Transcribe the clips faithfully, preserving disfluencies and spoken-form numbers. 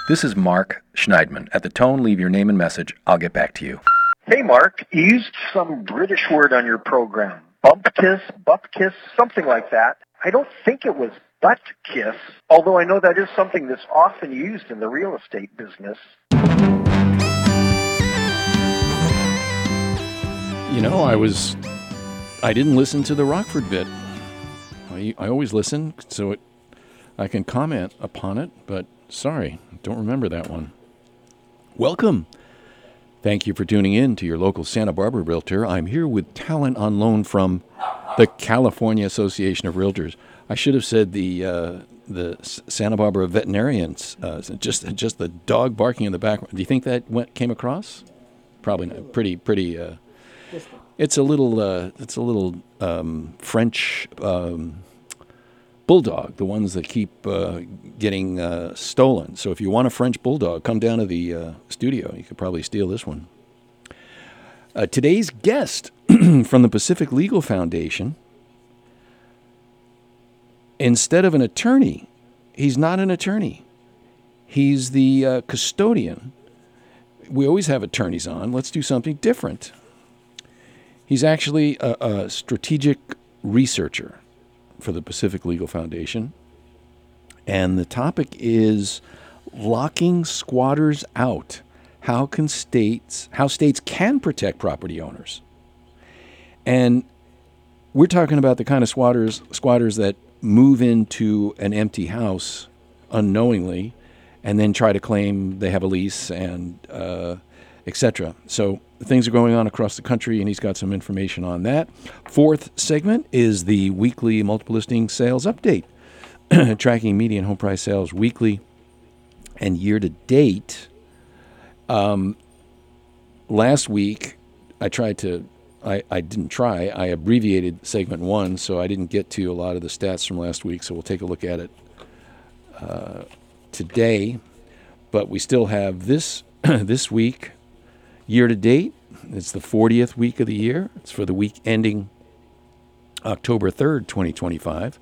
This is Mark Schneidman. At the tone, leave your name and message. I'll get back to you. Hey, Mark, you used some British word on your program. Bump kiss, butt kiss, something like that. I don't think it was butt kiss, although I know that is something that's often used in the real estate business. You know, I was, I didn't listen to the Rockford bit. I, I always listen so it, I can comment upon it, but sorry, don't remember that one. Welcome. Thank you for tuning in to your local Santa Barbara Realtor. I'm here with talent on loan from the California Association of Realtors. I should have said the uh, the Santa Barbara Veterinarians. Uh, just just the dog barking in the background. Do you think that went came across? Probably not. Pretty pretty. Uh, it's a little uh, it's a little um, French. Um, Bulldog, the ones that keep uh, getting uh, stolen. So if you want a French Bulldog, come down to the uh, studio. You could probably steal this one. Uh, today's guest from the Pacific Legal Foundation, instead of an attorney, he's not an attorney. He's the uh, custodian. We always have attorneys on. Let's do something different. He's actually a, a strategic researcher for the Pacific Legal Foundation. And the topic is locking squatters out. How can states, how states can protect property owners. And we're talking about the kind of squatters, squatters that move into an empty house unknowingly and then try to claim they have a lease and uh, et cetera. So things are going on across the country, and he's got some information on that. Fourth segment is the weekly multiple listing sales update, tracking median home price sales weekly and year to date. Um, last week, I tried to, I, I didn't try, I abbreviated segment one, so I didn't get to a lot of the stats from last week, so we'll take a look at it uh, today. But we still have this this week. Year to date, it's the fortieth week of the year. It's for the week ending October third, twenty twenty-five.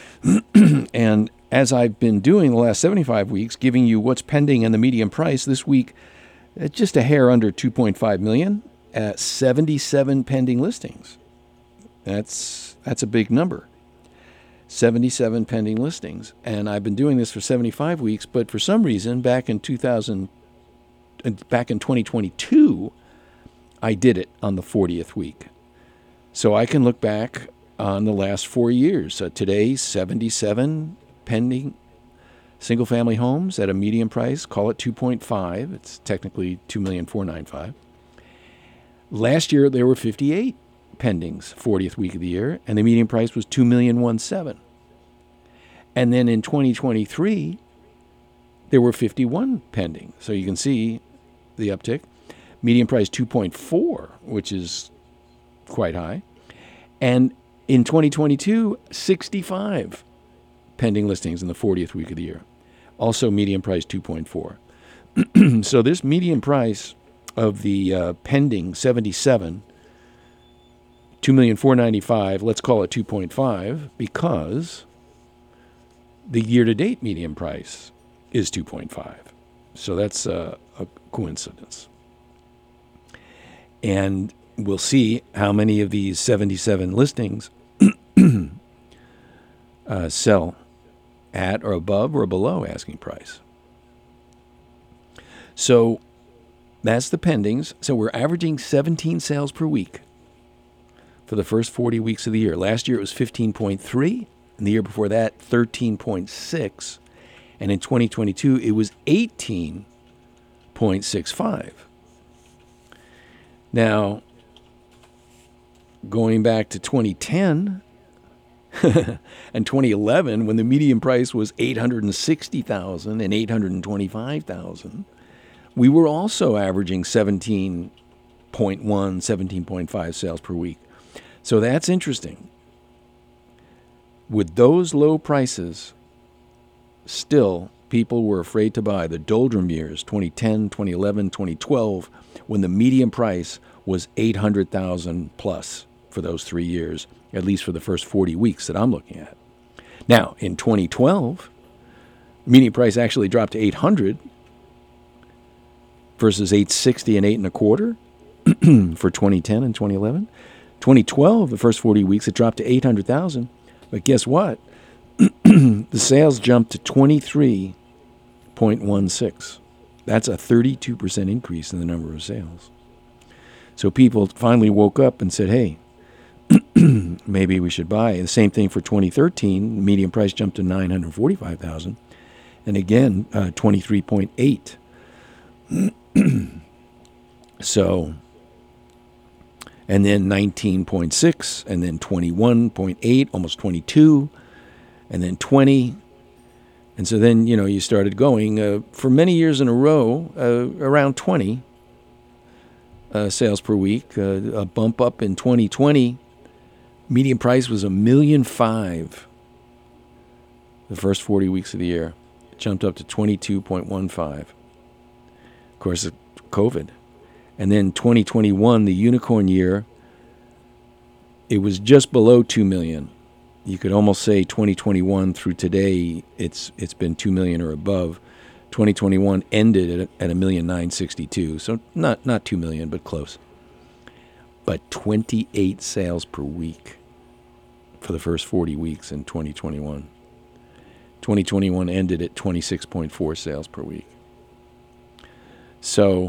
And as I've been doing the last seventy-five weeks, giving you what's pending and the median price, this week, it's just a hair under two point five million at seventy-seven pending listings. That's that's a big number. seventy-seven pending listings. And I've been doing this for seventy-five weeks, but for some reason, back in two thousand back in twenty twenty-two, I did it on the fortieth week. So I can look back on the last four years. Uh, today, seventy-seven pending single-family homes at a median price, call it two point five. It's technically two million four hundred ninety-five thousand dollars. Last year, there were fifty-eight pendings, fortieth week of the year, and the median price was two million one hundred seventy thousand dollars. And then in twenty twenty-three, there were fifty-one pending. So you can see the uptick. Median price two point four, which is quite high. And in twenty twenty-two, sixty-five pending listings in the fortieth week of the year. Also median price two point four. So this median price of the uh, pending seventy-seven, two million four hundred ninety-five thousand dollars, let's call it two point five, because the year-to-date median price is two point five. So that's uh, a coincidence. And we'll see how many of these seventy-seven listings uh, sell at or above or below asking price. So that's the pendings. So we're averaging seventeen sales per week for the first forty weeks of the year. Last year it was fifteen point three, and the year before that, thirteen point six. And in twenty twenty-two, it was eighteen point six five. Now, going back to twenty ten and twenty eleven, when the median price was eight hundred sixty thousand dollars and eight hundred twenty-five thousand dollars, we were also averaging seventeen point one, seventeen point five sales per week. So that's interesting. With those low prices, still, people were afraid to buy. The doldrum years, twenty ten, twenty eleven, twenty twelve, when the median price was eight hundred thousand dollars plus for those three years, at least for the first forty weeks that I'm looking at. Now, in twenty twelve, median price actually dropped to eight hundred, versus eight sixty and eight and a quarter for twenty ten and twenty eleven. twenty twelve, the first forty weeks, it dropped to eight hundred thousand. But guess what? The sales jumped to twenty-three point one six. That's a thirty-two percent increase in the number of sales. So people finally woke up and said, hey, maybe we should buy. The same thing for twenty thirteen. Median price jumped to nine hundred forty-five thousand. And again, uh, twenty-three point eight. So, and then nineteen point six, and then twenty-one point eight, almost twenty-two, and then twenty. And so then, you know, you started going uh, for many years in a row, uh, around twenty uh, sales per week. Uh, a bump up in twenty twenty. Median price was a million five the first forty weeks of the year. It jumped up to twenty-two point one five. Of course, COVID. And then twenty twenty-one, the unicorn year, it was just below two million. You could almost say twenty twenty-one through today, it's it's been two million or above. twenty twenty-one ended at, at a million nine sixty-two, so not not two million, but close. But twenty-eight sales per week for the first forty weeks in twenty twenty-one. twenty twenty-one ended at twenty-six point four sales per week. So,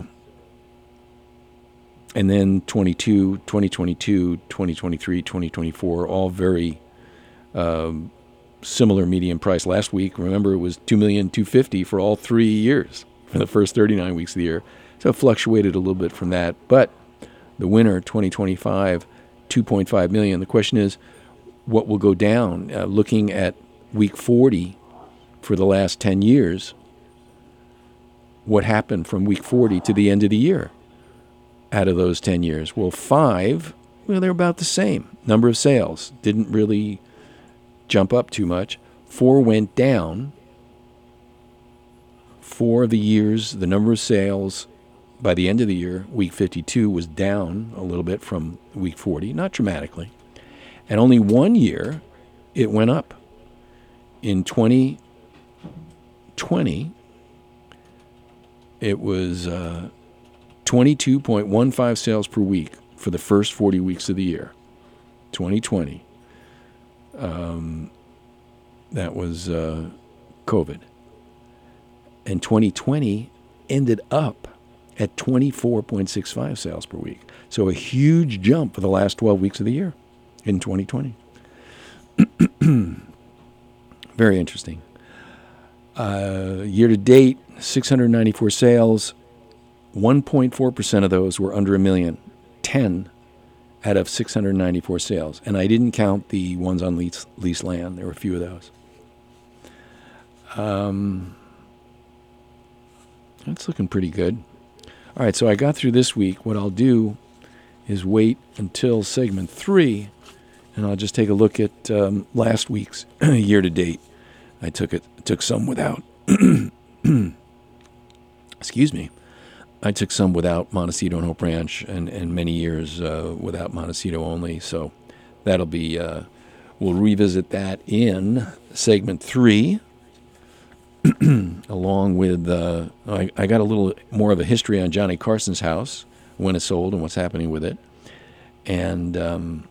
and then twenty-two, twenty twenty-two, twenty twenty-three, twenty twenty-four, all very um, similar median price. Last week, remember, it was two million two hundred fifty thousand for all three years for the first thirty-nine weeks of the year. So it fluctuated a little bit from that. But the winner, twenty twenty-five, two point five million. The question is, what will go down? Uh, looking at week forty for the last ten years, what happened from week forty to the end of the year out of those ten years? Well, five, well, they're about the same. Number of sales didn't really jump up too much. Four went down. Four of the years, the number of sales by the end of the year, week fifty-two, was down a little bit from week forty, not dramatically. And only one year, it went up. In twenty twenty, it was uh, twenty-two point one five sales per week for the first forty weeks of the year. twenty twenty. Um, that was uh, COVID. And twenty twenty ended up at twenty-four point six five sales per week. So a huge jump for the last twelve weeks of the year in twenty twenty. Very interesting. Uh, year to date, six hundred ninety-four sales. one point four percent of those were under a million. ten out of six hundred ninety-four sales. And I didn't count the ones on lease, lease land. There were a few of those. Um, that's looking pretty good. All right, so I got through this week. What I'll do is wait until segment three, and I'll just take a look at um, last week's year to date. I took it took some without. Excuse me. I took some without Montecito and Hope Ranch, and, and many years uh, without Montecito only. So that'll be. Uh, we'll revisit that in segment three. Along with, uh, I, I got a little more of a history on Johnny Carson's house, when it sold and what's happening with it, and um,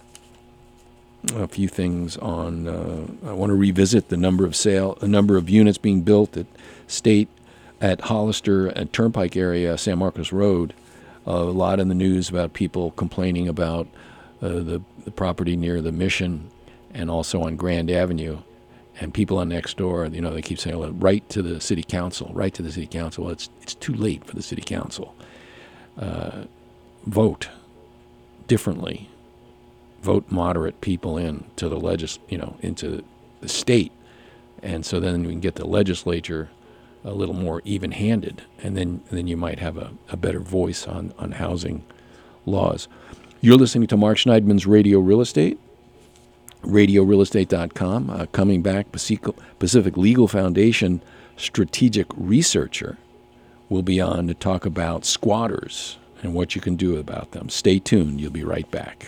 a few things on. Uh, I want to revisit the number of sale, the number of units being built at State, at Hollister, and Turnpike area, San Marcos Road. Uh, a lot in the news about people complaining about uh, the the property near the Mission, and also on Grand Avenue. And people on next door, you know, they keep saying, well, write to the city council, write to the city council. Well, it's it's too late for the city council. Uh, vote differently. Vote moderate people in to the legis, you know, into the state, and so then we can get the legislature a little more even-handed, and then and then you might have a, a better voice on on housing laws. You're listening to Mark Schneidman's Radio Real Estate. radio real estate dot com. Uh, coming back, Pacific Legal Foundation strategic researcher will be on to talk about squatters and what you can do about them. Stay tuned. You'll be right back.